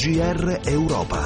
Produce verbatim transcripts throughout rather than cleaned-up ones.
G R Europa.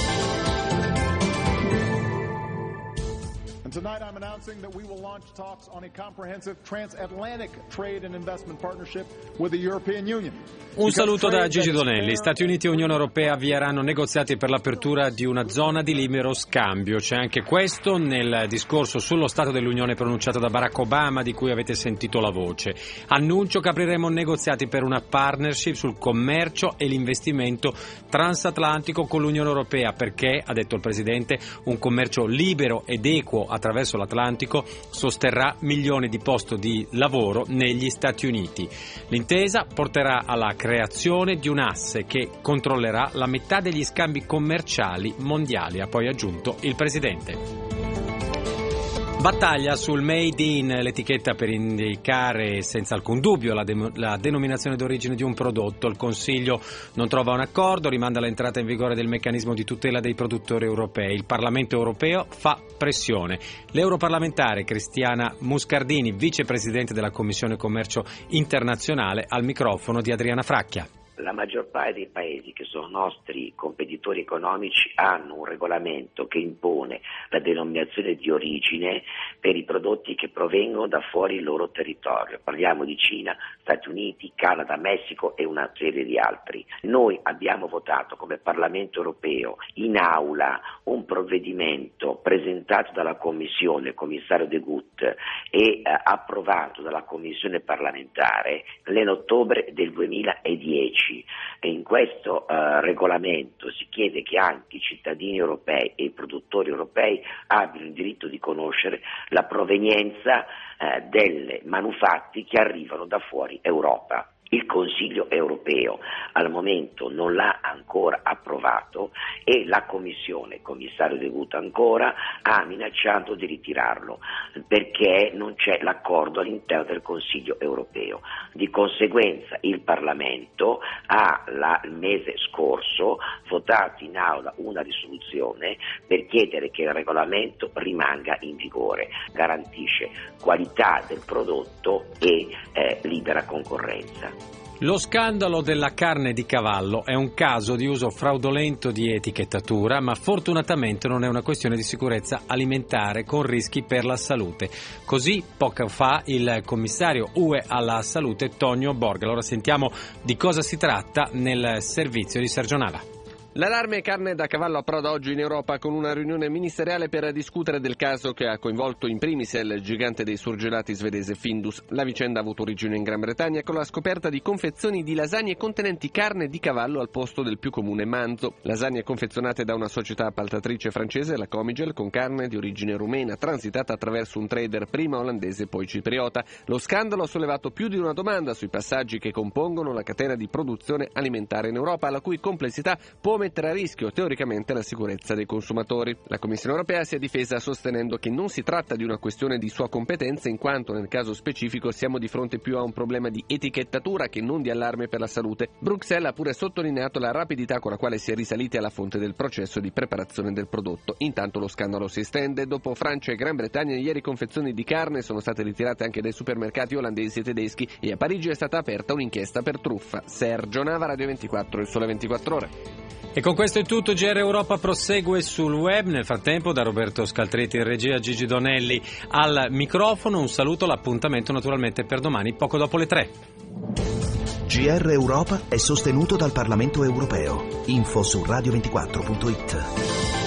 Tonight I'm announcing that we will launch talks on a comprehensive transatlantic trade and investment partnership with the European Union. Un saluto da Gigi Donelli. Stati Uniti e Unione Europea avvieranno negoziati per l'apertura di una zona di libero scambio. C'è anche questo nel discorso sullo Stato dell'Unione pronunciato da Barack Obama, di cui avete sentito la voce. Annuncio che apriremo negoziati per una partnership sul commercio e l'investimento transatlantico con l'Unione Europea, perché, ha detto il Presidente, un commercio libero ed equo attraverso l'Atlantico sosterrà milioni di posti di lavoro negli Stati Uniti. L'intesa porterà alla creazione di un asse che controllerà la metà degli scambi commerciali mondiali, ha poi aggiunto il Presidente. Battaglia sul Made in, l'etichetta per indicare senza alcun dubbio la, de- la denominazione d'origine di un prodotto. Il Consiglio non trova un accordo, rimanda l'entrata in vigore del meccanismo di tutela dei produttori europei. Il Parlamento europeo fa pressione. L'europarlamentare Cristiana Muscardini, vicepresidente della Commissione Commercio Internazionale, al microfono di Adriana Fracchia. La maggior parte dei paesi che sono nostri competitori economici hanno un regolamento che impone la denominazione di origine per i prodotti che provengono da fuori il loro territorio. Parliamo di Cina, Stati Uniti, Canada, Messico e una serie di altri. Noi abbiamo votato come Parlamento europeo in aula un provvedimento presentato dalla Commissione, il commissario De Gucht, e eh, approvato dalla Commissione parlamentare nell'ottobre del duemiladieci. E in questo uh, regolamento si chiede che anche i cittadini europei e i produttori europei abbiano il diritto di conoscere la provenienza uh, delle manufatti che arrivano da fuori Europa. Il Consiglio europeo al momento non l'ha ancora approvato e la Commissione, il commissario De Gucht ancora, ha minacciato di ritirarlo perché non c'è l'accordo all'interno del Consiglio europeo. Di conseguenza il Parlamento ha la, il mese scorso votato in aula una risoluzione per chiedere che il regolamento rimanga in vigore, garantisce qualità del prodotto e eh, libera concorrenza. Lo scandalo della carne di cavallo è un caso di uso fraudolento di etichettatura, ma fortunatamente non è una questione di sicurezza alimentare con rischi per la salute. Così poco fa il commissario U E alla salute Tonio Borg. Allora sentiamo di cosa si tratta nel servizio di Sergio Nava. L'allarme carne da cavallo approda oggi in Europa con una riunione ministeriale per discutere del caso che ha coinvolto in primis il gigante dei surgelati svedese Findus. La vicenda ha avuto origine in Gran Bretagna con la scoperta di confezioni di lasagne contenenti carne di cavallo al posto del più comune manzo. Lasagne confezionate da una società appaltatrice francese, la Comigel, con carne di origine rumena, transitata attraverso un trader prima olandese poi cipriota. Lo scandalo ha sollevato più di una domanda sui passaggi che compongono la catena di produzione alimentare in Europa, la cui complessità può mettere a rischio teoricamente la sicurezza dei consumatori. La Commissione europea si è difesa sostenendo che non si tratta di una questione di sua competenza, in quanto nel caso specifico siamo di fronte più a un problema di etichettatura che non di allarme per la salute. Bruxelles ha pure sottolineato la rapidità con la quale si è risaliti alla fonte del processo di preparazione del prodotto. Intanto lo scandalo si estende. Dopo Francia e Gran Bretagna, ieri confezioni di carne sono state ritirate anche dai supermercati olandesi e tedeschi e a Parigi è stata aperta un'inchiesta per truffa. Sergio Nava, Radio ventiquattro, il Sole ventiquattro Ore. E con questo è tutto. G R Europa prosegue sul web. Nel frattempo, da Roberto Scaltretti in regia, Gigi Donelli al microfono. Un saluto, l'appuntamento naturalmente per domani, poco dopo le tre. G R Europa è sostenuto dal Parlamento europeo. Info su radio ventiquattro punto it.